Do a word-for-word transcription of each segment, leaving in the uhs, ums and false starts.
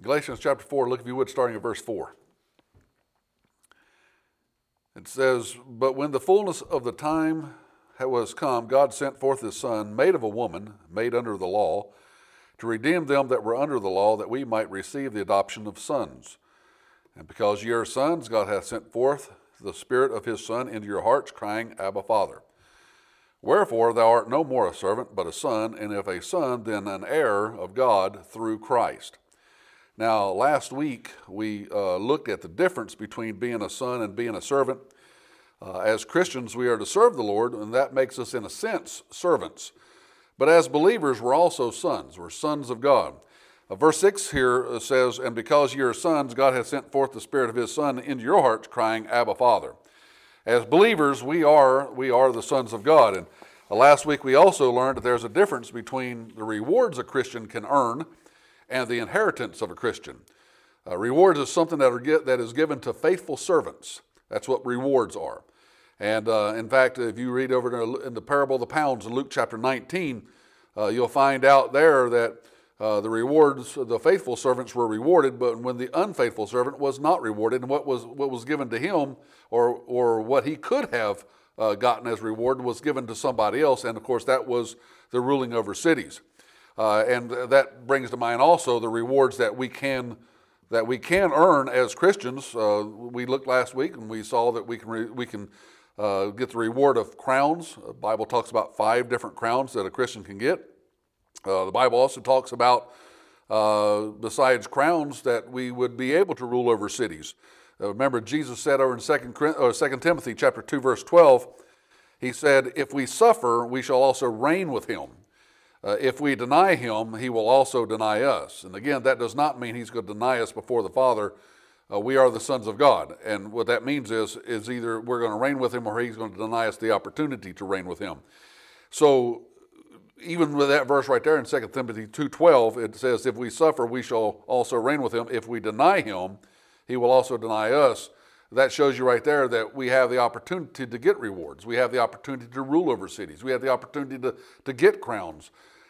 Galatians chapter four, look if you would, starting at verse four. It says, "But when the fullness of the time was come, God sent forth his Son, made of a woman, made under the law, to redeem them that were under the law, that we might receive the adoption of sons. And because ye are sons, God hath sent forth the Spirit of his Son into your hearts, crying, Abba, Father. Wherefore thou art no more a servant, but a son, and if a son, then an heir of God through Christ." Now, last week we uh, looked at the difference between being a son and being a servant. Uh, as Christians, we are to serve the Lord, and that makes us, in a sense, servants. But as believers, we're also sons. We're sons of God. Uh, verse six here says, "And because ye are sons, God hath sent forth the Spirit of his Son into your hearts, crying, Abba, Father." As believers, we are we are the sons of God. And uh, last week we also learned that there's a difference between the rewards a Christian can earn and the inheritance of a Christian. Uh, rewards is something that, are get, that is given to faithful servants. That's what rewards are. And uh, in fact, if you read over in the parable of the pounds in Luke chapter nineteen, uh, you'll find out there that uh, the rewards, the faithful servants were rewarded, but when the unfaithful servant was not rewarded, and what was what was given to him, or or what he could have uh, gotten as reward, was given to somebody else. And of course, that was the ruling over cities. Uh, and that brings to mind also the rewards that we can that we can earn as Christians. Uh, we looked last week and we saw that we can re, we can uh, get the reward of crowns. The Bible talks about five different crowns that a Christian can get. Uh, the Bible also talks about, uh, besides crowns, that we would be able to rule over cities. Uh, remember, Jesus said over in Second Timothy chapter two, verse twelve, he said, "If we suffer, we shall also reign with him. Uh, if we deny him, he will also deny us." And again, that does not mean he's going to deny us before the Father. Uh, we are the sons of God. And what that means is, is either we're going to reign with him or he's going to deny us the opportunity to reign with him. So even with that verse right there in Second Timothy two twelve, it says, "If we suffer, we shall also reign with him. If we deny him, he will also deny us." That shows you right there that we have the opportunity to get rewards. We have the opportunity to rule over cities. We have the opportunity to, to get crowns.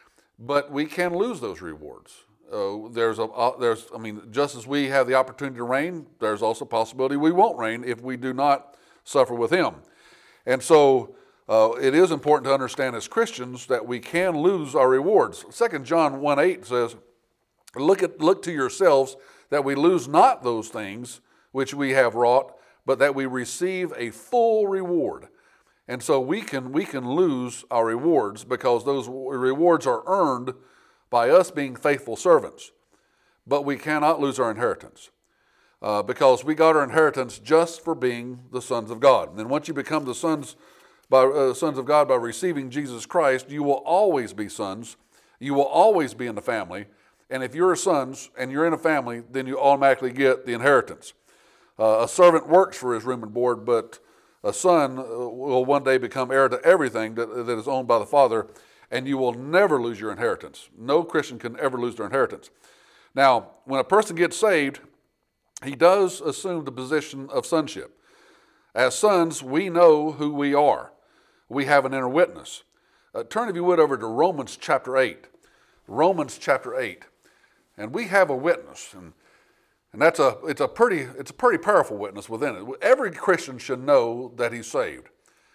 But we can lose those rewards. Uh, there's a, uh, there's, I mean, just as we have the opportunity to reign, there's also a possibility we won't reign if we do not suffer with him. And so uh, it is important to understand as Christians that we can lose our rewards. Second John one eight says, "Look at look to yourselves that we lose not those things which we have wrought, but that we receive a full reward." And so we can we can lose our rewards because those rewards are earned by us being faithful servants. But we cannot lose our inheritance uh, because we got our inheritance just for being the sons of God. And then once you become the sons by uh, sons of God by receiving Jesus Christ, you will always be sons. You will always be in the family. And if you're sons and you're in a family, then you automatically get the inheritance. Uh, a servant works for his room and board, but a son will one day become heir to everything that, that is owned by the Father, and you will never lose your inheritance. No Christian can ever lose their inheritance. Now, when a person gets saved, he does assume the position of sonship. As sons, we know who we are. We have an inner witness. Uh, turn, if you would, over to Romans chapter eight. Romans chapter eight. And we have a witness, and And that's a it's a pretty it's a pretty powerful witness within it. Every Christian should know that he's saved.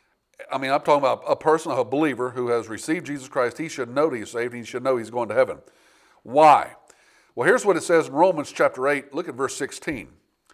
I mean, I'm talking about a person, a believer who has received Jesus Christ. He should know that he's saved. He should know he's going to heaven. Why? Well, here's what it says in Romans chapter eight. Look at verse sixteen.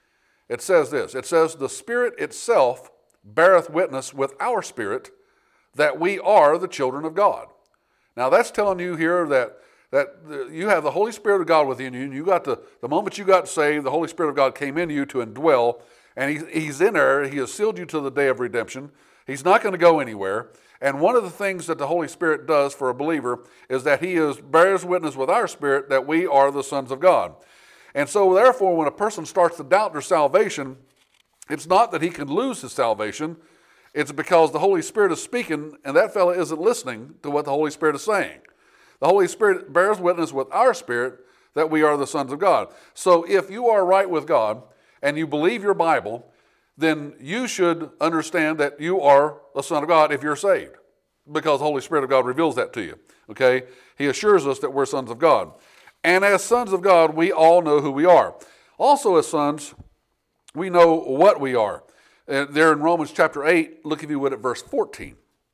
It says this. It says, "The Spirit itself beareth witness with our spirit that we are the children of God." Now, that's telling you here that that you have the Holy Spirit of God within you, and you got the, the moment you got saved, the Holy Spirit of God came into you to indwell, and he, he's in there. He has sealed you to the day of redemption. He's not going to go anywhere. And one of the things that the Holy Spirit does for a believer is that he is bears witness with our spirit that we are the sons of God. And so therefore, when a person starts to doubt their salvation, it's not that he can lose his salvation. It's because the Holy Spirit is speaking, and that fellow isn't listening to what the Holy Spirit is saying. The Holy Spirit bears witness with our spirit that we are the sons of God. So if you are right with God and you believe your Bible, then you should understand that you are a son of God if you're saved, because the Holy Spirit of God reveals that to you. Okay? He assures us that we're sons of God. And as sons of God, we all know who we are. Also as sons, we know what we are. And there in Romans chapter eight, look if you would at verse fourteen.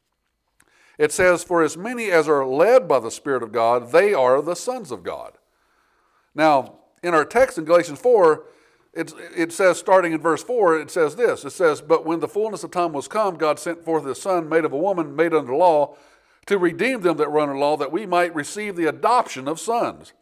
It says, for as many as are led by the Spirit of God, they are the sons of God. Now, in our text in Galatians four, it, it says, starting in verse four, it says this. It says, but when the fullness of time was come, God sent forth his Son, made of a woman, made under law, to redeem them that were under law, that we might receive the adoption of sons.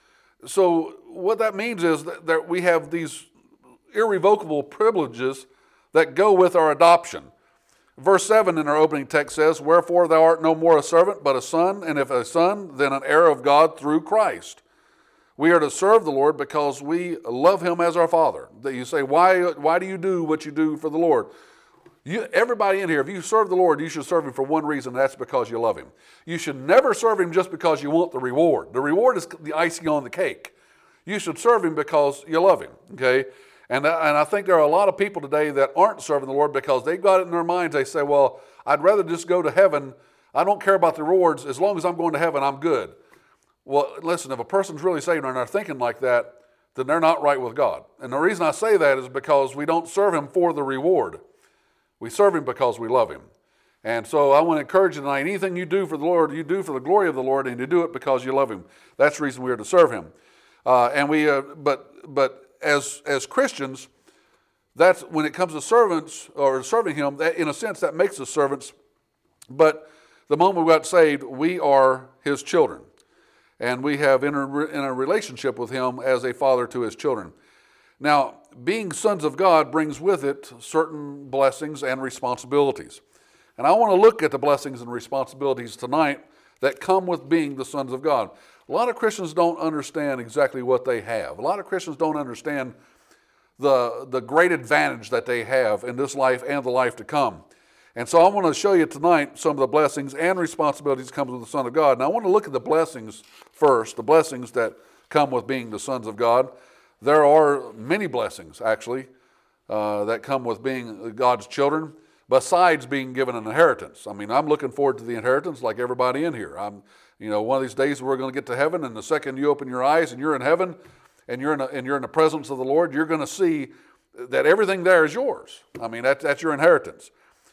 So what that means is that, that we have these irrevocable privileges that go with our adoption. Verse seven in our opening text says, wherefore thou art no more a servant, but a son, and if a son, then an heir of God through Christ. We are to serve the Lord because we love him as our Father. That you say, why, why do you do what you do for the Lord? You, everybody in here, if you serve the Lord, you should serve him for one reason, and that's because you love him. You should never serve him just because you want the reward. The reward is the icing on the cake. You should serve him because you love him, okay? And, and I think there are a lot of people today that aren't serving the Lord because they've got it in their minds. They say, well, I'd rather just go to heaven. I don't care about the rewards. As long as I'm going to heaven, I'm good. Well, listen, if a person's really saved and they're thinking like that, then they're not right with God. And the reason I say that is because we don't serve him for the reward. We serve him because we love him. And so I want to encourage you tonight, anything you do for the Lord, you do for the glory of the Lord, and you do it because you love him. That's the reason we are to serve him. Uh, and we, uh, but but as as Christians, that's when it comes to servants or serving him. That, in a sense, that makes us servants. But the moment we got saved, we are his children, and we have in a, in a relationship with him as a father to his children. Now, being sons of God brings with it certain blessings and responsibilities. And I want to look at the blessings and responsibilities tonight that come with being the sons of God. A lot of Christians don't understand exactly what they have. A lot of Christians don't understand the, the great advantage that they have in this life and the life to come. And so I want to show you tonight some of the blessings and responsibilities that come with the Son of God. And I want to look at the blessings first, the blessings that come with being the sons of God. There are many blessings, actually, uh, that come with being God's children, besides being given an inheritance. I mean, I'm looking forward to the inheritance like everybody in here. I'm, you know, one of these days we're going to get to heaven, and the second you open your eyes and you're in heaven, and you're in a, and you're in the presence of the Lord, you're going to see that everything there is yours. I mean, that, that's your inheritance.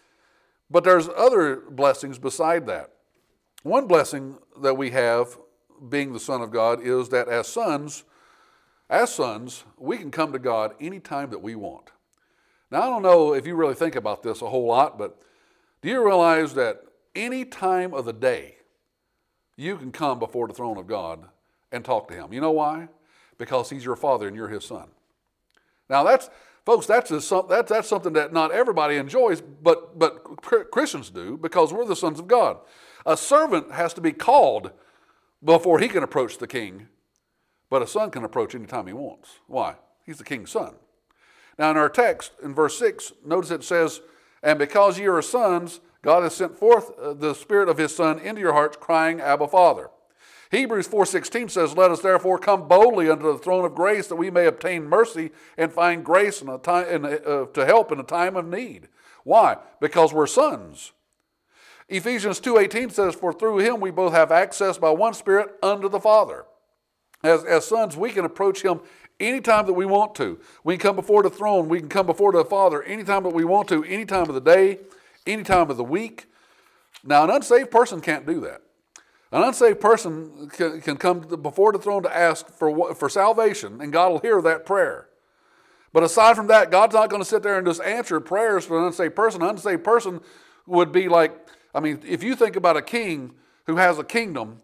But there's other blessings beside that. One blessing that we have, being the Son of God, is that as sons, as sons, we can come to God anytime that we want. Now, I don't know if you really think about this a whole lot, but do you realize that any time of the day, you can come before the throne of God and talk to him? You know why? Because he's your father and you're his son. Now, that's, folks, that's, a, that's, that's something that not everybody enjoys, but, but Christians do, because we're the sons of God. A servant has to be called before he can approach the king, but a son can approach anytime he wants. Why? He's the king's son. Now, in our text, in verse six, notice it says, and because ye are sons, God has sent forth the Spirit of his Son into your hearts, crying, Abba, Father. Hebrews four sixteen says, let us therefore come boldly unto the throne of grace, that we may obtain mercy and find grace in a time, in a, uh, to help in a time of need. Why? Because we're sons. Ephesians two eighteen says, for through him we both have access by one Spirit unto the Father. As, as sons, we can approach him anytime that we want to. We can come before the throne. We can come before the Father anytime that we want to, any time of the day, any time of the week. Now, an unsaved person can't do that. An unsaved person can, can come before the throne to ask for, for salvation, and God will hear that prayer. But aside from that, God's not going to sit there and just answer prayers for an unsaved person. An unsaved person would be like, I mean, if you think about a king who has a kingdom,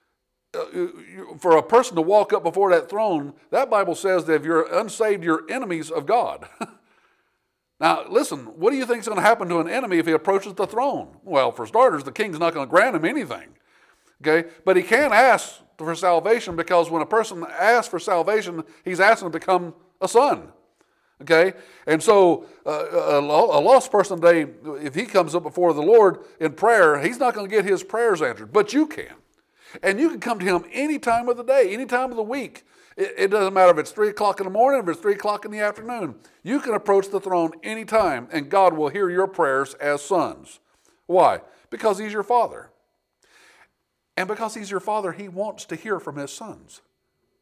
for a person to walk up before that throne, that Bible says that if you're unsaved, you're enemies of God. Now, listen, what do you think is going to happen to an enemy if he approaches the throne? Well, for starters, the king's not going to grant him anything. Okay, but he can ask for salvation, because when a person asks for salvation, he's asking to become a son. Okay, and so uh, a, a lost person today, if he comes up before the Lord in prayer, he's not going to get his prayers answered, but you can. And you can come to him any time of the day, any time of the week. It, it doesn't matter if it's three o'clock in the morning, if it's three o'clock in the afternoon. You can approach the throne any time, and God will hear your prayers as sons. Why? Because he's your father. And because he's your father, he wants to hear from his sons.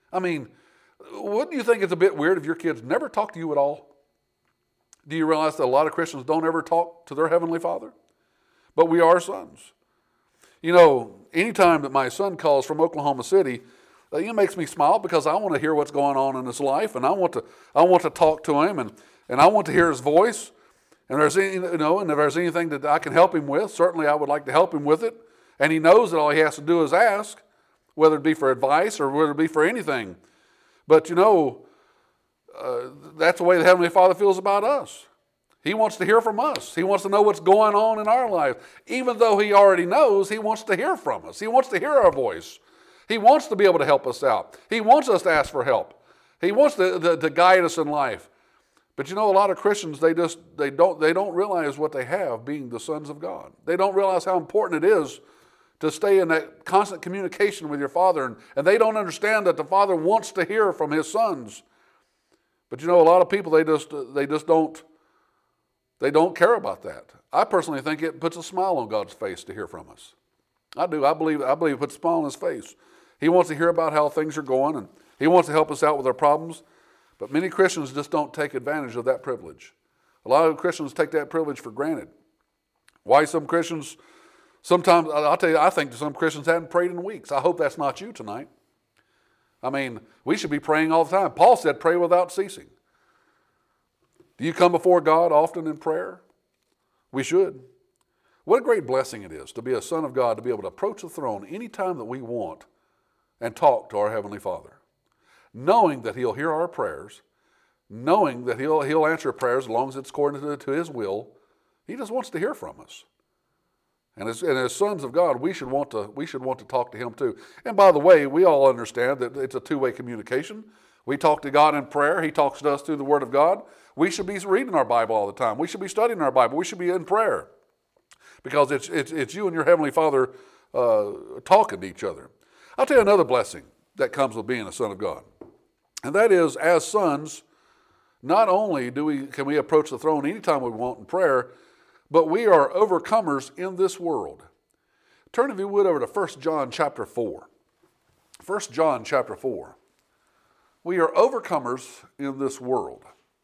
I mean, wouldn't you think it's a bit weird if your kids never talk to you at all? Do you realize that a lot of Christians don't ever talk to their Heavenly Father? But we are sons. You know, anytime that my son calls from Oklahoma City, uh, it makes me smile because I want to hear what's going on in his life, and I want to I want to talk to him, and, and I want to hear his voice. And there's any, you know, and if there's anything that I can help him with, certainly I would like to help him with it. And he knows that all he has to do is ask, whether it be for advice or whether it be for anything. But you know, uh, that's the way the Heavenly Father feels about us. He wants to hear from us. He wants to know what's going on in our life. Even though he already knows, he wants to hear from us. He wants to hear our voice. He wants to be able to help us out. He wants us to ask for help. He wants to, to, to guide us in life. But you know, a lot of Christians, they just they don't they don't realize what they have being the sons of God. They don't realize how important it is to stay in that constant communication with your Father, and, and they don't understand that the Father wants to hear from his sons. But you know, a lot of people, they just they just don't they don't care about that. I personally think it puts a smile on God's face to hear from us. I do. I believe I believe it puts a smile on his face. He wants to hear about how things are going, and he wants to help us out with our problems. But many Christians just don't take advantage of that privilege. A lot of Christians take that privilege for granted. Why some Christians, sometimes, I'll tell you, I think some Christians haven't prayed in weeks. I hope that's not you tonight. I mean, we should be praying all the time. Paul said, pray without ceasing. Do you come before God often in prayer? We should. What a great blessing it is to be a son of God, to be able to approach the throne anytime that we want and talk to our Heavenly Father, knowing that he'll hear our prayers, knowing that he'll, he'll answer prayers as long as it's according to, to his will. He just wants to hear from us. And as, and as sons of God, we should want to we should want to talk to him too. And by the way, we all understand that it's a two-way communication. We talk to God in prayer. He talks to us through the Word of God. We should be reading our Bible all the time. We should be studying our Bible. We should be in prayer because it's it's, it's you and your Heavenly Father uh, talking to each other. I'll tell you another blessing that comes with being a son of God. And that is, as sons, not only do we can we approach the throne anytime we want in prayer, but we are overcomers in this world. Turn, if you would, over to First John chapter four. First John chapter four. We are overcomers in this world.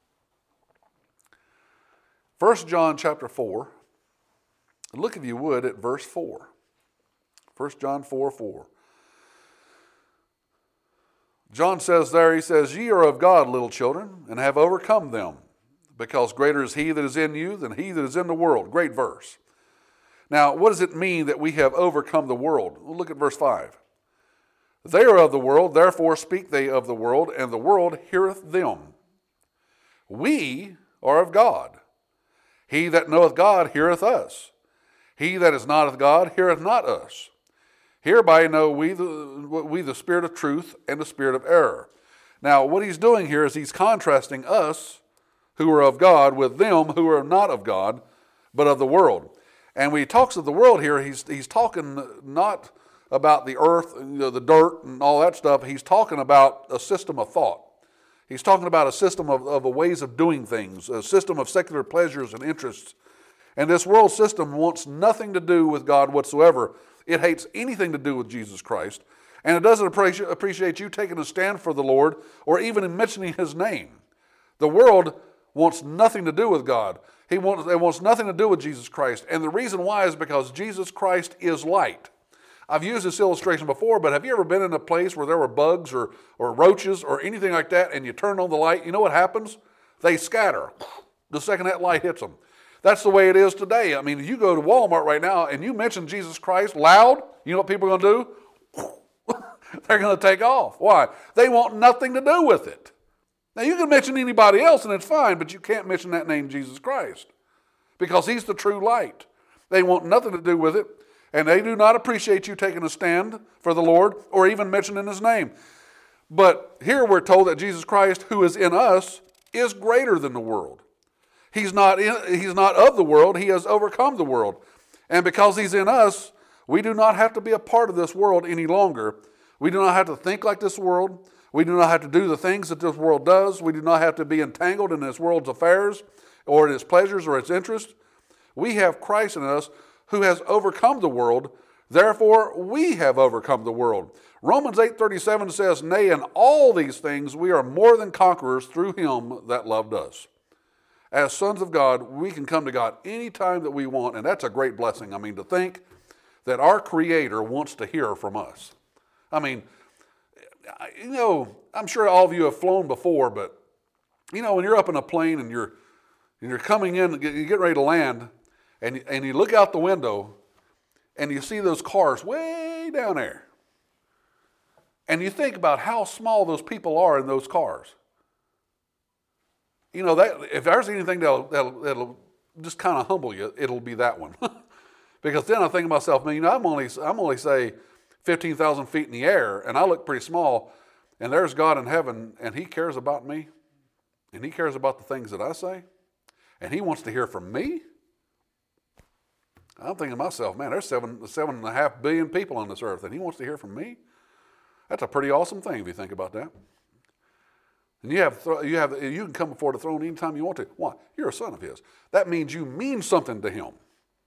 First John chapter four. Look, if you would, at verse four. First John four four. John says there, he says, ye are of God, little children, and have overcome them, because greater is he that is in you than he that is in the world. Great verse. Now, what does it mean that we have overcome the world? Well, look at verse five. They are of the world, therefore speak they of the world, and the world heareth them. We are of God. He that knoweth God heareth us. He that is not of God heareth not us. Hereby know we the, we the spirit of truth and the spirit of error. Now, what he's doing here is he's contrasting us, who are of God, with them who are not of God, but of the world. And when he talks of the world here, he's he's talking not about the earth, you know, the dirt and all that stuff. He's talking about a system of thought. He's talking about a system of, of ways of doing things, a system of secular pleasures and interests. And this world system wants nothing to do with God whatsoever. It hates anything to do with Jesus Christ. And it doesn't appreciate, appreciate you taking a stand for the Lord or even in mentioning his name. The world wants nothing to do with God. He wants, it wants nothing to do with Jesus Christ. And the reason why is because Jesus Christ is light. I've used this illustration before, but have you ever been in a place where there were bugs or, or roaches or anything like that, and you turn on the light? You know what happens? They scatter the second that light hits them. That's the way it is today. I mean, you go to Walmart right now and you mention Jesus Christ loud, you know what people are going to do? They're going to take off. Why? They want nothing to do with it. Now, you can mention anybody else and it's fine, but you can't mention that name, Jesus Christ, because he's the true light. They want nothing to do with it, and they do not appreciate you taking a stand for the Lord or even mentioning his name. But here we're told that Jesus Christ, who is in us, is greater than the world. He's not in, he's not of the world. He has overcome the world. And because he's in us, we do not have to be a part of this world any longer. We do not have to think like this world. We do not have to do the things that this world does. We do not have to be entangled in this world's affairs or in its pleasures or its interests. We have Christ in us who has overcome the world Therefore, we have overcome the world. Romans eight thirty-seven says, nay, in all these things we are more than conquerors through him that loved us. As sons of God, we can come to God anytime that we want, and that's a great blessing. I mean, to think that our Creator wants to hear from us. I mean, you know, I'm sure all of you have flown before, but, you know, when you're up in a plane and you're and you're coming in, you get ready to land, and, and you look out the window, and you see those cars way down there. And you think about how small those people are in those cars. You know, that if there's anything that'll, that'll, that'll just kind of humble you, it'll be that one. Because then I think to myself, man, you know, I'm only, I'm only say, fifteen thousand feet in the air, and I look pretty small, and there's God in heaven, and he cares about me, and he cares about the things that I say, and he wants to hear from me. I'm thinking to myself, man, there's seven, seven and a half billion people on this earth, and he wants to hear from me. That's a pretty awesome thing if you think about that. And you have, you have, you can come before the throne anytime you want to. Why? You're a son of his. That means you mean something to him.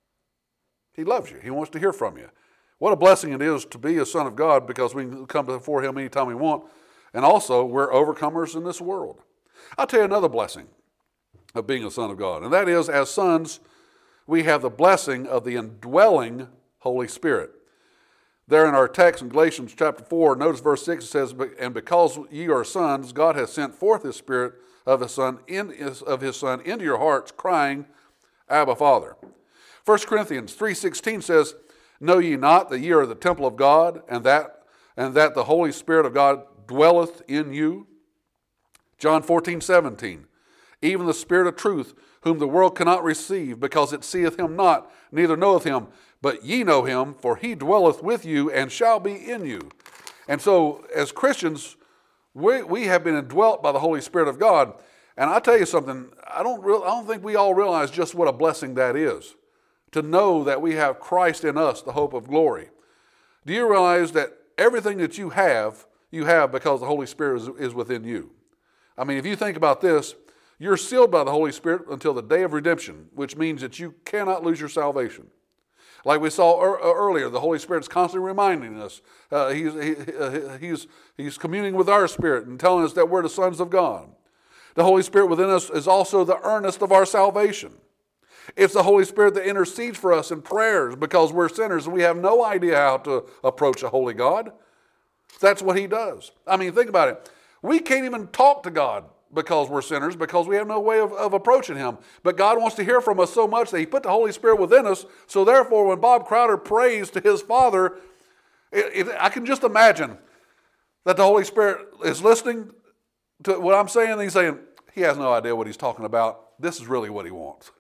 He loves you. He wants to hear from you. What a blessing it is to be a son of God, because we can come before him anytime we want. And also, we're overcomers in this world. I'll tell you another blessing of being a son of God, and that is, as sons, we have the blessing of the indwelling Holy Spirit. There in our text in Galatians chapter four, notice verse six, it says, and because ye are sons, God has sent forth his Spirit of his Son, in, of his Son into your hearts, crying, Abba, Father. First Corinthians three sixteen says, know ye not that ye are the temple of God, and that, and that the Holy Spirit of God dwelleth in you? John fourteen seventeen, even the Spirit of truth, whom the world cannot receive, because it seeth him not, neither knoweth him. But ye know him, for he dwelleth with you and shall be in you. And so, as Christians, we, we have been indwelt by the Holy Spirit of God. And I tell you something, I don't, real, I don't think we all realize just what a blessing that is, to know that we have Christ in us, the hope of glory. Do you realize that everything that you have, you have because the Holy Spirit is, is within you? I mean, if you think about this, you're sealed by the Holy Spirit until the day of redemption, which means that you cannot lose your salvation. Like we saw er- earlier, the Holy Spirit's constantly reminding us. Uh, he's, he, uh, he's, he's communing with our spirit and telling us that we're the sons of God. The Holy Spirit within us is also the earnest of our salvation. It's the Holy Spirit that intercedes for us in prayers because we're sinners and we have no idea how to approach a holy God. That's what he does. I mean, think about it. We can't even talk to God because we're sinners, because we have no way of, of approaching him. But God wants to hear from us so much that he put the Holy Spirit within us. So therefore, when Bob Crowder prays to his Father, it, it, I can just imagine that the Holy Spirit is listening to what I'm saying, and he's saying, he has no idea what he's talking about. This is really what he wants.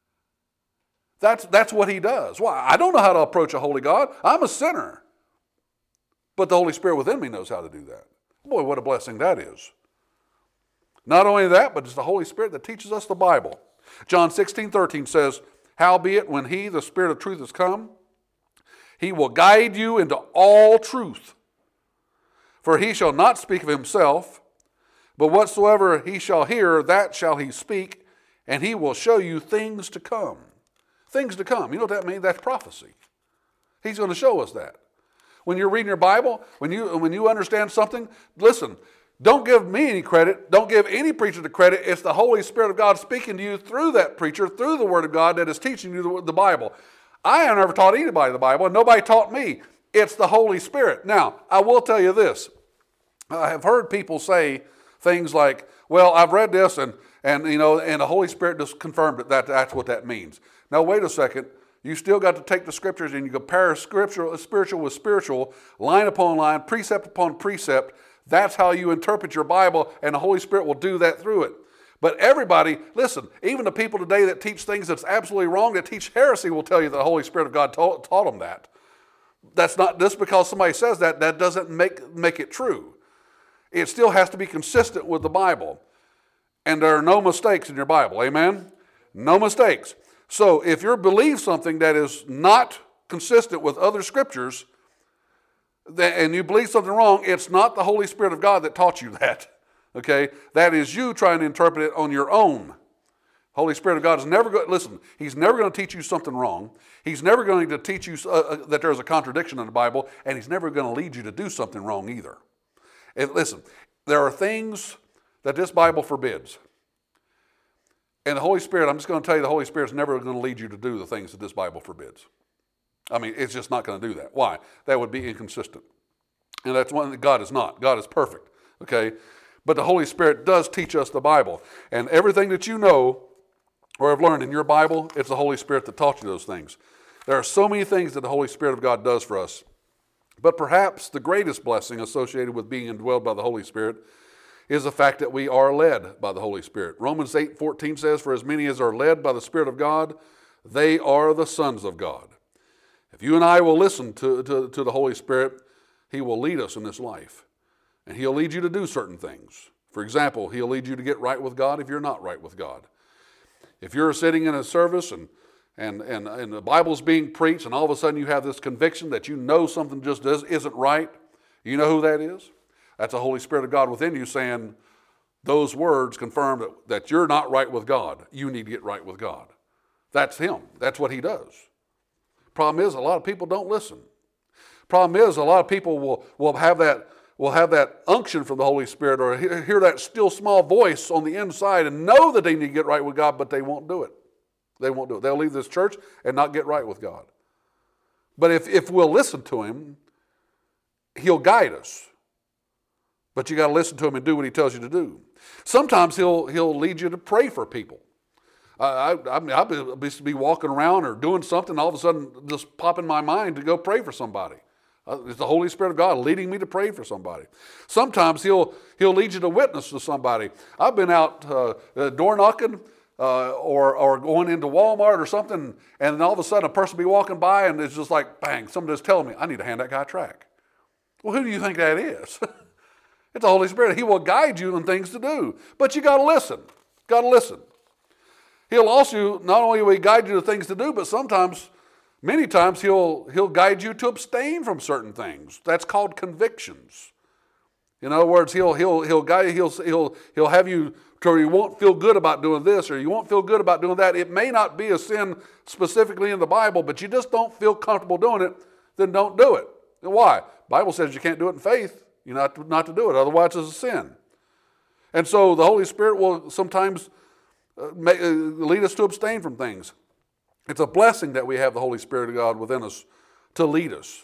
That's, that's what he does. Why? I don't know how to approach a holy God. I'm a sinner. But the Holy Spirit within me knows how to do that. Boy, what a blessing that is. Not only that, but it's the Holy Spirit that teaches us the Bible. John sixteen thirteen says, howbeit when he, the Spirit of truth, is come, he will guide you into all truth. For he shall not speak of himself, but whatsoever he shall hear, that shall he speak, and he will show you things to come. Things to come. You know what that means? That's prophecy. He's going to show us that. When you're reading your Bible, when you, when you understand something, listen, don't give me any credit. Don't give any preacher the credit. It's the Holy Spirit of God speaking to you through that preacher, through the Word of God that is teaching you the, the Bible. I have never taught anybody the Bible, and nobody taught me. It's the Holy Spirit. Now, I will tell you this. I have heard people say things like, well, I've read this, and, and you know, and the Holy Spirit just confirmed it, that that's what that means. Now, wait a second. You still got to take the scriptures and you compare scriptural, spiritual with spiritual, line upon line, precept upon precept. That's how you interpret your Bible, and the Holy Spirit will do that through it. But everybody, listen, even the people today that teach things that's absolutely wrong, that teach heresy, will tell you that the Holy Spirit of God taught, taught them that. That's not just because somebody says that, that doesn't make, make it true. It still has to be consistent with the Bible. And there are no mistakes in your Bible, amen? No mistakes. So if you believe something that is not consistent with other scriptures, and you believe something wrong, it's not the Holy Spirit of God that taught you that. Okay? That is you trying to interpret it on your own. Holy Spirit of God is never going, listen, he's never going to teach you something wrong. He's never going to teach you uh, uh, that there's a contradiction in the Bible, and he's never going to lead you to do something wrong either. And listen, there are things that this Bible forbids. And the Holy Spirit, I'm just going to tell you, the Holy Spirit's never going to lead you to do the things that this Bible forbids. I mean, it's just not going to do that. Why? That would be inconsistent. And that's one that God is not. God is perfect, okay? But the Holy Spirit does teach us the Bible. And everything that you know or have learned in your Bible, it's the Holy Spirit that taught you those things. There are so many things that the Holy Spirit of God does for us. But perhaps the greatest blessing associated with being indwelled by the Holy Spirit is the fact that we are led by the Holy Spirit. Romans eight fourteen says, "For as many as are led by the Spirit of God, they are the sons of God." If you and I will listen to, to, to the Holy Spirit, he will lead us in this life. And he'll lead you to do certain things. For example, he'll lead you to get right with God if you're not right with God. If you're sitting in a service and, and, and, and the Bible's being preached and all of a sudden you have this conviction that you know something just does, isn't right, you know who that is? That's the Holy Spirit of God within you saying those words confirm that, that you're not right with God. You need to get right with God. That's him. That's what he does. Problem is, a lot of people don't listen. Problem is, a lot of people will, will have that will have that unction from the Holy Spirit or hear, hear that still small voice on the inside and know that they need to get right with God, but they won't do it. They won't do it. They'll leave this church and not get right with God. But if, if we'll listen to him, he'll guide us. But you got to listen to him and do what he tells you to do. Sometimes he'll he'll lead you to pray for people. Uh, I, I mean, I'll be, be walking around or doing something, all of a sudden just pop in my mind to go pray for somebody. Uh, it's the Holy Spirit of God leading me to pray for somebody. Sometimes he'll he'll lead you to witness to somebody. I've been out uh, uh, door knocking uh, or or going into Walmart or something, and then all of a sudden a person will be walking by and it's just like, bang, somebody's telling me, I need to hand that guy a track. Well, who do you think that is? It's the Holy Spirit. He will guide you in things to do. But you got to listen. Got to listen. He'll also, not only will he guide you to things to do, but sometimes, many times, he'll, he'll guide you to abstain from certain things. That's called convictions. In other words, he'll, he'll, he'll guide you, he'll, he'll, he'll have you to where you won't feel good about doing this or you won't feel good about doing that. It may not be a sin specifically in the Bible, but you just don't feel comfortable doing it, then don't do it. And why? The Bible says you can't do it in faith. You're not to, not to do it, otherwise it's a sin. And so the Holy Spirit will sometimes uh, make, uh, lead us to abstain from things. It's a blessing that we have the Holy Spirit of God within us to lead us.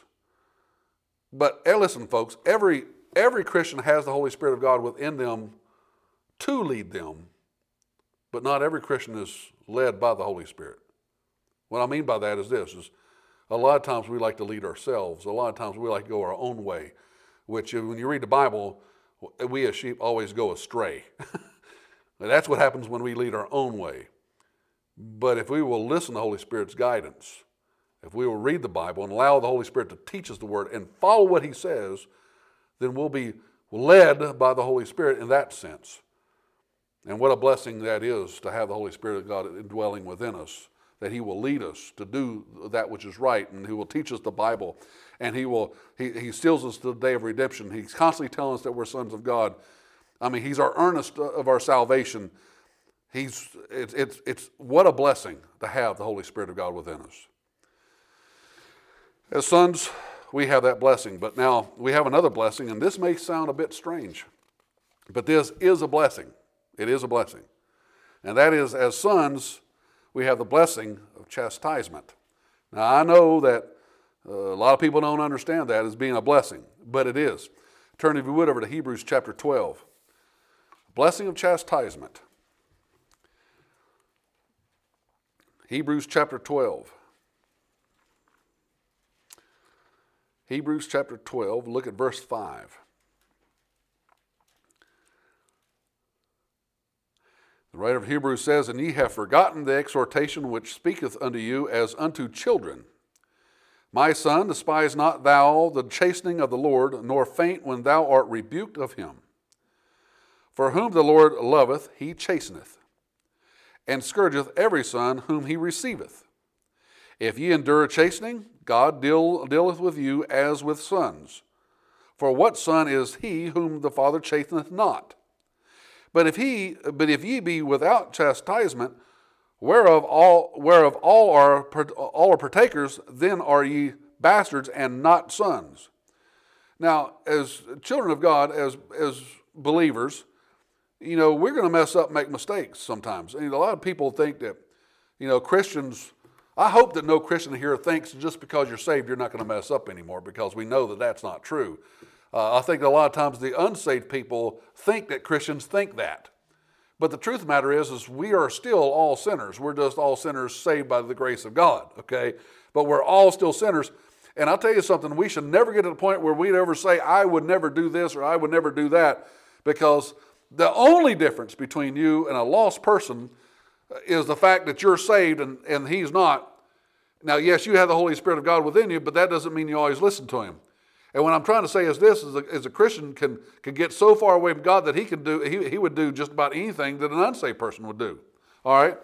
But hey, listen, folks, every, every Christian has the Holy Spirit of God within them to lead them, but not every Christian is led by the Holy Spirit. What I mean by that is this, is a lot of times we like to lead ourselves. A lot of times we like to go our own way. Which when you read the Bible, we as sheep always go astray. That's what happens when we lead our own way. But if we will listen to the Holy Spirit's guidance, if we will read the Bible and allow the Holy Spirit to teach us the Word and follow what he says, then we'll be led by the Holy Spirit in that sense. And what a blessing that is to have the Holy Spirit of God indwelling within us, that he will lead us to do that which is right, and he will teach us the Bible, and he will he, he seals us to the day of redemption. He's constantly telling us that we're sons of God. I mean, he's our earnest of our salvation. He's it's it's it's what a blessing to have the Holy Spirit of God within us. As sons, we have that blessing, but now we have another blessing, and this may sound a bit strange, but this is a blessing. It is a blessing, and that is, as sons, we have the blessing of chastisement. Now, I know that uh, a lot of people don't understand that as being a blessing, but it is. Turn, if you would, over to Hebrews chapter twelve. Blessing of chastisement. Hebrews chapter twelve. Hebrews chapter twelve, look at verse five. The writer of Hebrews says, "And ye have forgotten the exhortation which speaketh unto you as unto children. My son, despise not thou the chastening of the Lord, nor faint when thou art rebuked of him. For whom the Lord loveth, he chasteneth, and scourgeth every son whom he receiveth. If ye endure chastening, God deal, dealeth with you as with sons. For what son is he whom the Father chasteneth not? But if he, but if ye be without chastisement, Whereof all, whereof all are all are partakers, then are ye bastards and not sons. Now, as children of God, as as believers, you know, we're going to mess up, make mistakes sometimes. And a lot of people think that, you know, Christians. I hope that no Christian here thinks just because you're saved, you're not going to mess up anymore, because we know that that's not true. Uh, I think a lot of times the unsaved people think that Christians think that. But the truth of the matter is, is we are still all sinners. We're just all sinners saved by the grace of God, okay? But we're all still sinners. And I'll tell you something, we should never get to the point where we'd ever say, I would never do this or I would never do that, because the only difference between you and a lost person is the fact that you're saved and, and he's not. Now, yes, you have the Holy Spirit of God within you, but that doesn't mean you always listen to him. And what I'm trying to say is this, is a, is a Christian can, can get so far away from God that he can do he, he would do just about anything that an unsaved person would do. All right?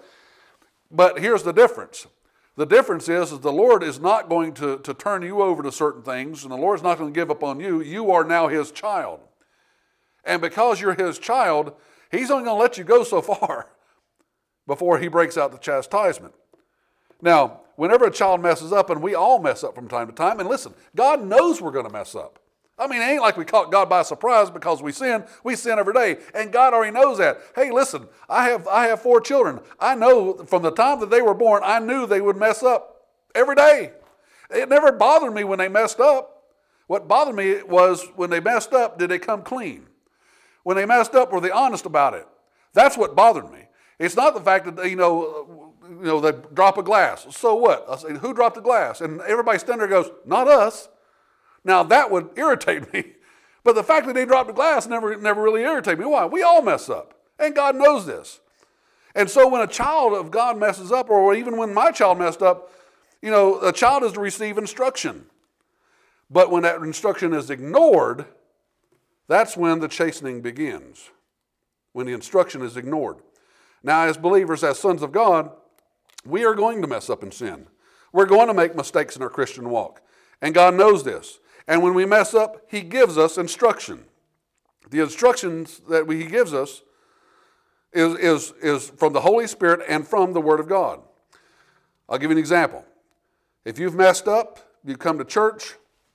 But here's the difference. The difference is, is the Lord is not going to, to turn you over to certain things, and the Lord's not going to give up on you. You are now his child. And because you're his child, he's only going to let you go so far before he breaks out the chastisement. Now, whenever a child messes up, and we all mess up from time to time, and listen, God knows we're going to mess up. I mean, it ain't like we caught God by surprise because we sin. We sin every day, and God already knows that. Hey, listen, I have I have four children. I know from the time that they were born, I knew they would mess up every day. It never bothered me when they messed up. What bothered me was when they messed up, did they come clean? When they messed up, were they honest about it? That's what bothered me. It's not the fact that, you know, you know, they drop a glass. So what? I say, who dropped the glass? And everybody standing there goes, not us. Now that would irritate me. But the fact that they dropped the glass never, never really irritated me. Why? We all mess up. And God knows this. And so when a child of God messes up, or even when my child messed up, you know, a child is to receive instruction. But when that instruction is ignored, that's when the chastening begins. When the instruction is ignored. Now, as believers, as sons of God, we are going to mess up in sin. We're going to make mistakes in our Christian walk. And God knows this. And when we mess up, he gives us instruction. The instructions that he gives us is, is, is from the Holy Spirit and from the Word of God. I'll give you an example. If you've messed up, you come to church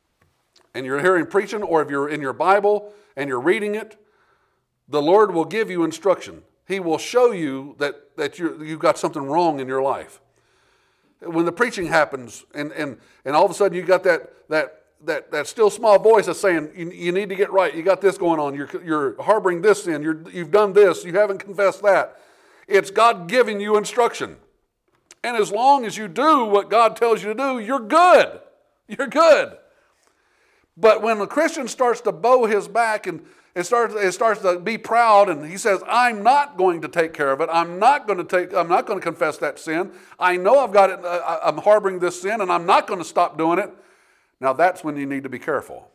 and you're hearing preaching, or if you're in your Bible and you're reading it, the Lord will give you instruction. He will show you that, that you you've got something wrong in your life. When the preaching happens and, and, and all of a sudden you got that, that, that, that still small voice that's saying, you, you need to get right. You got this going on. You're, you're harboring this sin. You're, you've done this. You haven't confessed that. It's God giving you instruction. And as long as you do what God tells you to do, you're good. You're good. But when a Christian starts to bow his back and it starts, it starts to be proud, and he says, I'm not going to take care of it. I'm not going to take, I'm not going to confess that sin. I know I've got it, uh, I'm harboring this sin, and I'm not going to stop doing it. Now that's when you need to be careful.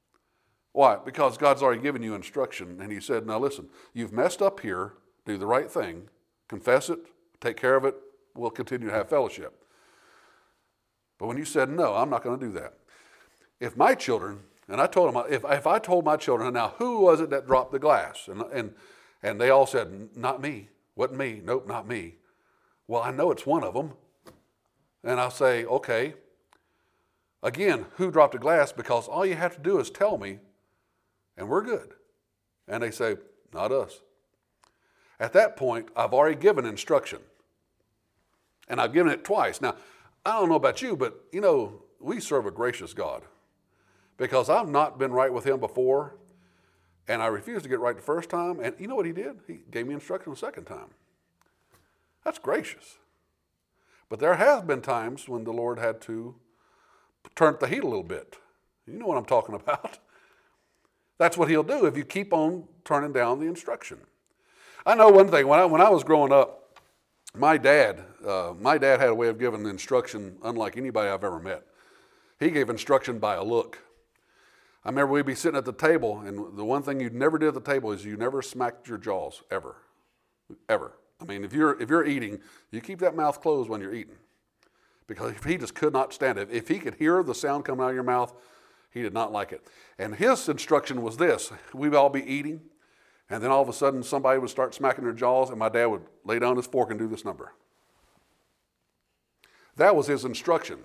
Why? Because God's already given you instruction, and he said, now listen, you've messed up here, do the right thing, confess it, take care of it, we'll continue to have fellowship. But when you said, no, I'm not going to do that. If my children, and I told them, if, if I told my children, now who was it that dropped the glass? And, and, and they all said, not me. Wasn't me. Nope, not me. Well, I know it's one of them. And I'll say, okay. Again, who dropped the glass? Because all you have to do is tell me, and we're good. And they say, not us. At that point, I've already given instruction. And I've given it twice. Now, I don't know about you, but, you know, we serve a gracious God. Because I've not been right with him before, and I refused to get right the first time, and you know what he did? He gave me instruction the second time. That's gracious. But there has been times when the Lord had to turn up the heat a little bit. You know what I'm talking about. That's what he'll do if you keep on turning down the instruction. I know one thing, when I, when I was growing up, my dad, uh, my dad had a way of giving instruction unlike anybody I've ever met. He gave instruction by a look. I remember we'd be sitting at the table, and the one thing you never did at the table is you never smacked your jaws, ever, ever. I mean, if you're if you're eating, you keep that mouth closed when you're eating, because he just could not stand it. If he could hear the sound coming out of your mouth, he did not like it. And his instruction was this: we'd all be eating, and then all of a sudden somebody would start smacking their jaws, and my dad would lay down his fork and do this number. That was his instruction.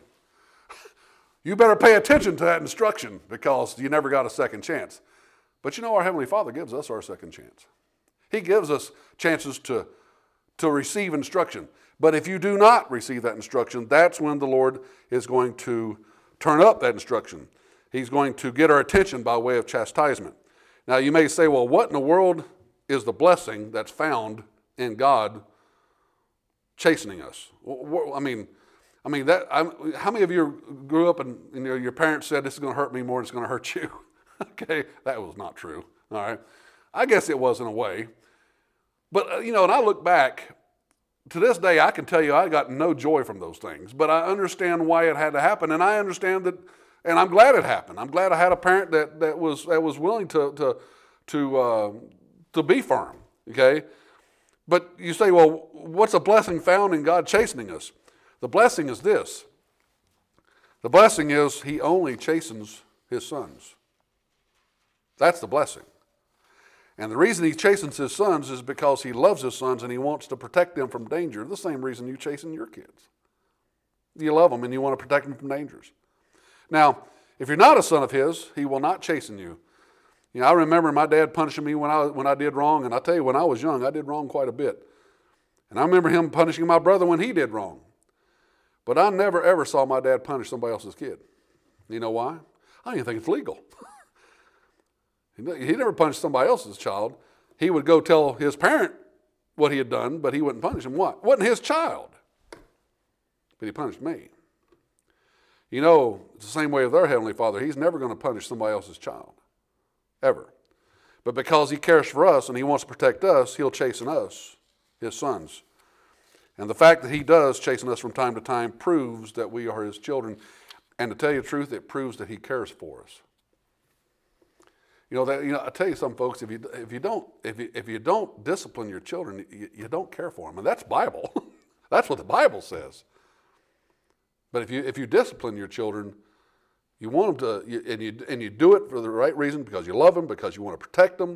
You better pay attention to that instruction because you never got a second chance. But you know, our Heavenly Father gives us our second chance. He gives us chances to, to receive instruction. But if you do not receive that instruction, that's when the Lord is going to turn up that instruction. He's going to get our attention by way of chastisement. Now you may say, well, what in the world is the blessing that's found in God chastening us? I mean, I mean that. I'm, how many of you grew up and you know, your parents said this is going to hurt me more than it's going to hurt you? Okay, that was not true. All right, I guess it was in a way, but uh, you know, and I look back to this day, I can tell you I got no joy from those things. But I understand why it had to happen, and I understand that, and I'm glad it happened. I'm glad I had a parent that that was that was willing to to to uh, to be firm. Okay, but you say, well, what's a blessing found in God chastening us? The blessing is this. The blessing is He only chastens His sons. That's the blessing. And the reason He chastens His sons is because He loves His sons and He wants to protect them from danger. The same reason you chasten your kids. You love them and you want to protect them from dangers. Now, if you're not a son of His, He will not chasten you. You know, I remember my dad punishing me when I when I did wrong, and I tell you, when I was young, I did wrong quite a bit. And I remember him punishing my brother when he did wrong. But I never ever saw my dad punish somebody else's kid. You know why? I don't even think it's legal. He never punished somebody else's child. He would go tell his parent what he had done, but he wouldn't punish him. What? Wasn't his child. But he punished me. You know, it's the same way with our Heavenly Father. He's never going to punish somebody else's child. Ever. But because He cares for us and He wants to protect us, He'll chasten us, His sons. And the fact that He does chasten us from time to time proves that we are His children. And to tell you the truth, it proves that He cares for us. You know, that, you know, I tell you something, folks, if you if you don't if you if you don't discipline your children, you, you don't care for them. And that's Bible. That's what the Bible says. But if you if you discipline your children, you want them to, you, and you and you do it for the right reason, because you love them, because you want to protect them.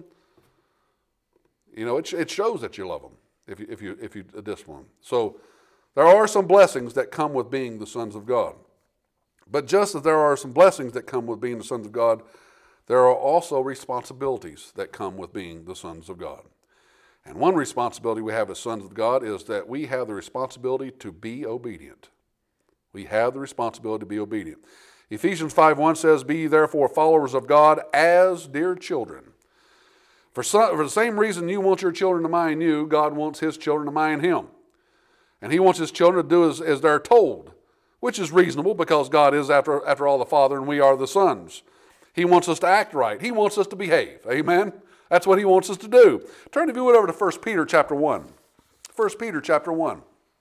You know, it it shows that you love them if you if you if you discipline them. So there are some blessings that come with being the sons of God. But just as there are some blessings that come with being the sons of God, there are also responsibilities that come with being the sons of God. And one responsibility we have as sons of God is that we have the responsibility to be obedient. We have the responsibility to be obedient. Ephesians five one says, "Be ye therefore followers of God as dear children." For, some, for the same reason you want your children to mind you, God wants His children to mind Him. And He wants His children to do as, as they're told, which is reasonable because God is, after, after all, the Father and we are the sons. He wants us to act right. He wants us to behave. Amen? That's what He wants us to do. Turn, if you would, over to First Peter chapter one. First Peter chapter one.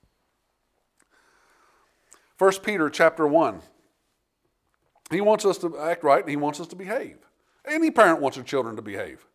First Peter chapter one. He wants us to act right and He wants us to behave. Any parent wants their children to behave.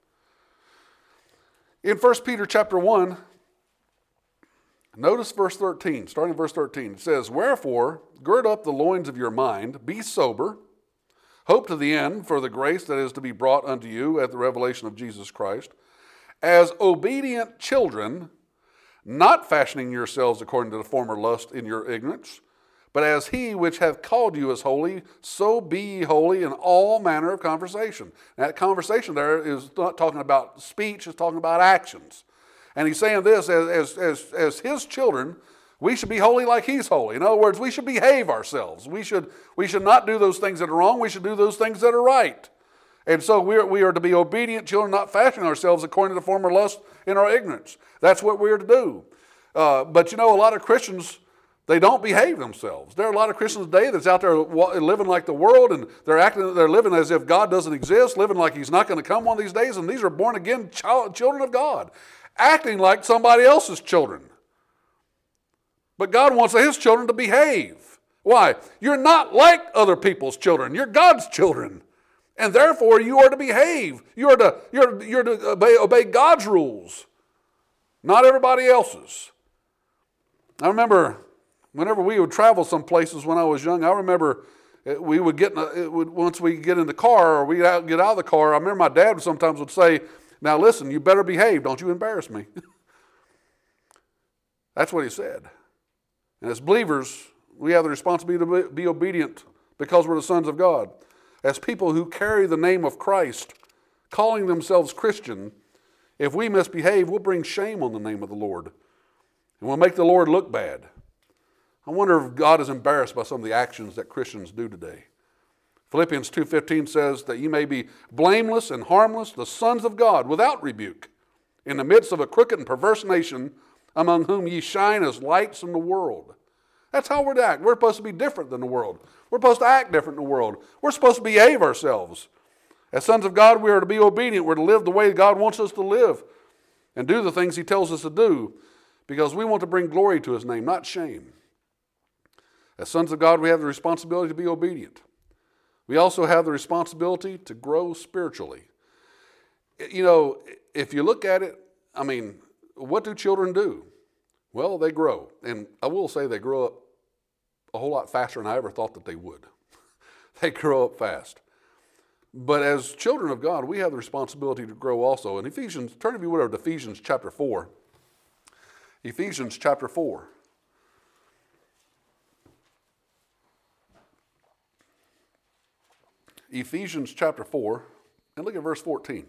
In First Peter chapter one, notice verse thirteen, starting in verse thirteen. It says, "Wherefore, gird up the loins of your mind, be sober, hope to the end for the grace that is to be brought unto you at the revelation of Jesus Christ, as obedient children, not fashioning yourselves according to the former lust in your ignorance, but as He which hath called you is holy, so be ye holy in all manner of conversation." And that conversation there is not talking about speech, it's talking about actions. And he's saying this, as, as, as, as His children, we should be holy like He's holy. In other words, we should behave ourselves. We should, we should not do those things that are wrong. We should do those things that are right. And so we are, we are to be obedient children, not fashioning ourselves according to the former lust in our ignorance. That's what we are to do. Uh, but you know, a lot of Christians, they don't behave themselves. There are a lot of Christians today that's out there living like the world, and they're acting, they're living as if God doesn't exist, living like He's not going to come one of these days. And these are born again child, children of God, acting like somebody else's children. But God wants His children to behave. Why? You're not like other people's children. You're God's children. And therefore, you are to behave. You are to, you're, you're to obey, obey God's rules, not everybody else's. I remember whenever we would travel some places when I was young, I remember we would get, in a, it would, once we get in the car or we get out of the car, I remember my dad sometimes would say, "Now listen, you better behave. Don't you embarrass me." That's what he said. And as believers, We have the responsibility to be obedient because we're the sons of God. As people who carry the name of Christ, calling themselves Christian, if we misbehave, we'll bring shame on the name of the Lord. And we'll make the Lord look bad. I wonder if God is embarrassed by some of the actions that Christians do today. Philippians two fifteen says that you may be blameless and harmless, the sons of God, without rebuke, in the midst of a crooked and perverse nation, among whom ye shine as lights in the world. That's how we're to act. We're supposed to be different than the world. We're supposed to act different than the world. We're supposed to behave ourselves. As sons of God, we are to be obedient. We're to live the way God wants us to live and do the things he tells us to do because we want to bring glory to his name, not shame. As sons of God, we have the responsibility to be obedient. We also have the responsibility to grow spiritually. You know, if you look at it, I mean, what do children do? Well, they grow. And I will say they grow up a whole lot faster than I ever thought that they would. They grow up fast. But as children of God, we have the responsibility to grow also. In Ephesians, turn if you would to Ephesians chapter four. Ephesians chapter four. Ephesians chapter four, and look at verse fourteen.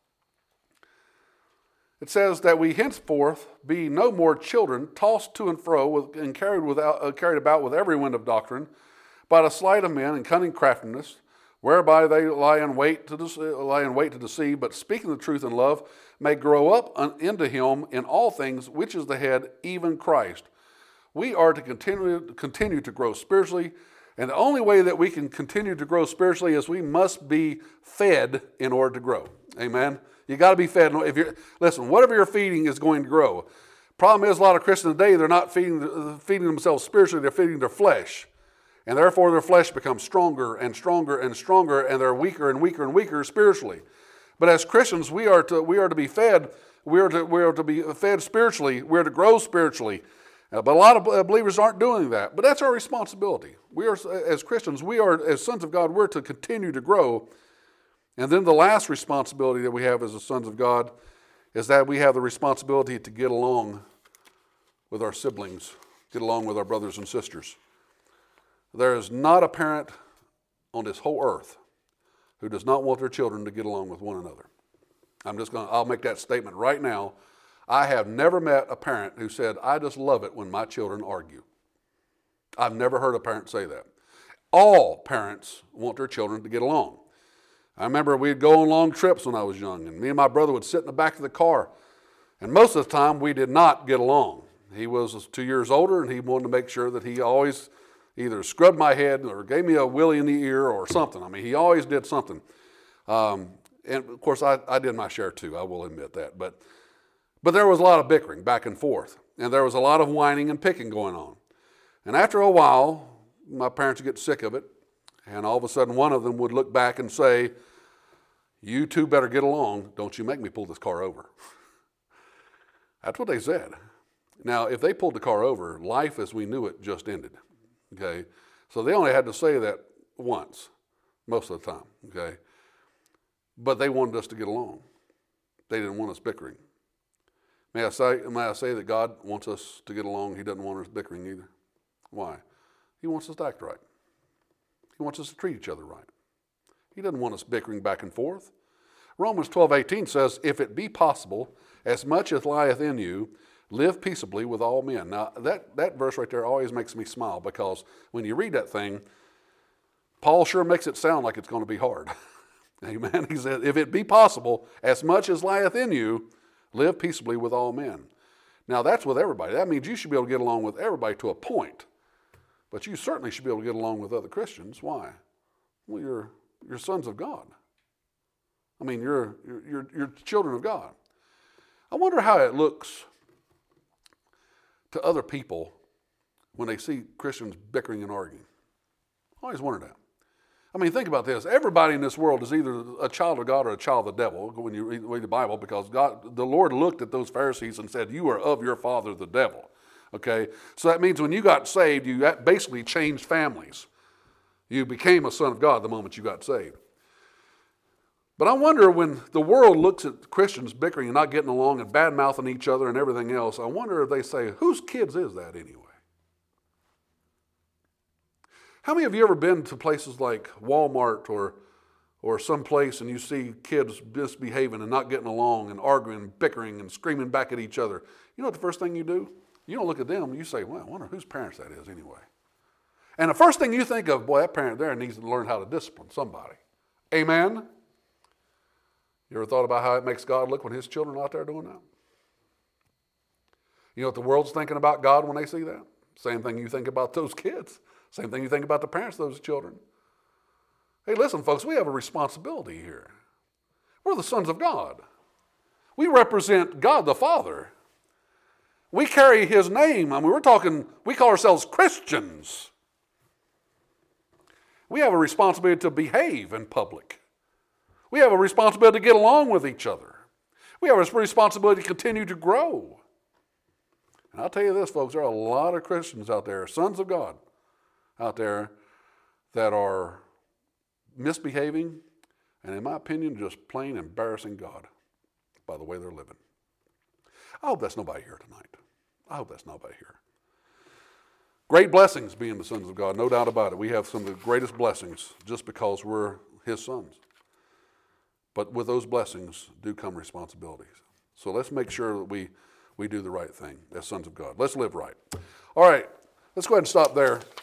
It says that we henceforth be no more children, tossed to and fro with, and carried, without, uh, carried about with every wind of doctrine, by the sleight of men and cunning craftiness, whereby they lie in wait to dece- lie in wait to deceive, but speaking the truth in love, may grow up un- into him in all things, which is the head, even Christ. We are to continue, continue to grow spiritually, and the only way that we can continue to grow spiritually is we must be fed in order to grow. Amen? You got to be fed. If you're, listen, whatever you're feeding is going to grow. Problem is, a lot of Christians today, they're not feeding, feeding themselves spiritually, they're feeding their flesh. And therefore their flesh becomes stronger and stronger and stronger, and they're weaker and weaker and weaker spiritually. But as Christians, we are to, we are to be fed. We are to, we are to be fed spiritually. We are to grow spiritually. Uh, but a lot of believers aren't doing that. But that's our responsibility. We are, as Christians, we are, as sons of God, we're to continue to grow. And then the last responsibility that we have as the sons of God is that we have the responsibility to get along with our siblings, get along with our brothers and sisters. There is not a parent on this whole earth who does not want their children to get along with one another. I'm just going to, I'll make that statement right now. I have never met a parent who said, I just love it when my children argue. I've never heard a parent say that. All parents want their children to get along. I remember we'd go on long trips when I was young, and me and my brother would sit in the back of the car, and most of the time we did not get along. He was two years older, and he wanted to make sure that he always either scrubbed my head or gave me a willy in the ear or something. I mean, he always did something. Um, and, of course, I, I did my share, too. I will admit that. But, but there was a lot of bickering back and forth, and there was a lot of whining and picking going on. And after a while, my parents would get sick of it, and all of a sudden one of them would look back and say, you two better get along. Don't you make me pull this car over. That's what they said. Now, if they pulled the car over, life as we knew it just ended. Okay, so they only had to say that once, most of the time, okay? But they wanted us to get along. They didn't want us bickering. May I say, may I say that God wants us to get along? He doesn't want us bickering either. Why? He wants us to act right. He wants us to treat each other right. He doesn't want us bickering back and forth. Romans twelve eighteen says, if it be possible, as much as lieth in you, live peaceably with all men. Now, that, that verse right there always makes me smile because when you read that thing, Paul sure makes it sound like it's going to be hard. Amen. He said, if it be possible, as much as lieth in you, live peaceably with all men. Now, that's with everybody. That means you should be able to get along with everybody to a point. But you certainly should be able to get along with other Christians. Why? Well, you're, you're sons of God. I mean, you're, you're, you're, you're children of God. I wonder how it looks to other people when they see Christians bickering and arguing. I always wondered that. I mean, think about this. Everybody in this world is either a child of God or a child of the devil when you read, read the Bible, because God, the Lord looked at those Pharisees and said, you are of your father, the devil. Okay? So that means when you got saved, you basically changed families. You became a son of God the moment you got saved. But I wonder when the world looks at Christians bickering and not getting along and bad-mouthing each other and everything else, I wonder if they say, whose kids is that anyway? How many of you ever been to places like Walmart or or someplace and you see kids misbehaving and not getting along and arguing, bickering and screaming back at each other? You know what the first thing you do? You don't look at them. You say, well, I wonder whose parents that is anyway. And the first thing you think of, boy, that parent there needs to learn how to discipline somebody. Amen? You ever thought about how it makes God look when his children are out there doing that? You know what the world's thinking about God when they see that? Same thing you think about those kids. Same thing you think about the parents of those children. Hey, listen, folks, we have a responsibility here. We're the sons of God. We represent God the Father. We carry his name. I mean, we're talking, we call ourselves Christians. We have a responsibility to behave in public. We have a responsibility to get along with each other. We have a responsibility to continue to grow. And I'll tell you this, folks, there are a lot of Christians out there, sons of God out there, that are misbehaving, and in my opinion, just plain embarrassing God by the way they're living. I hope that's nobody here tonight. I hope that's nobody here. Great blessings being the sons of God, no doubt about it. We have some of the greatest blessings just because we're his sons. But with those blessings do come responsibilities. So let's make sure that we, we do the right thing as sons of God. Let's live right. All right, let's go ahead and stop there.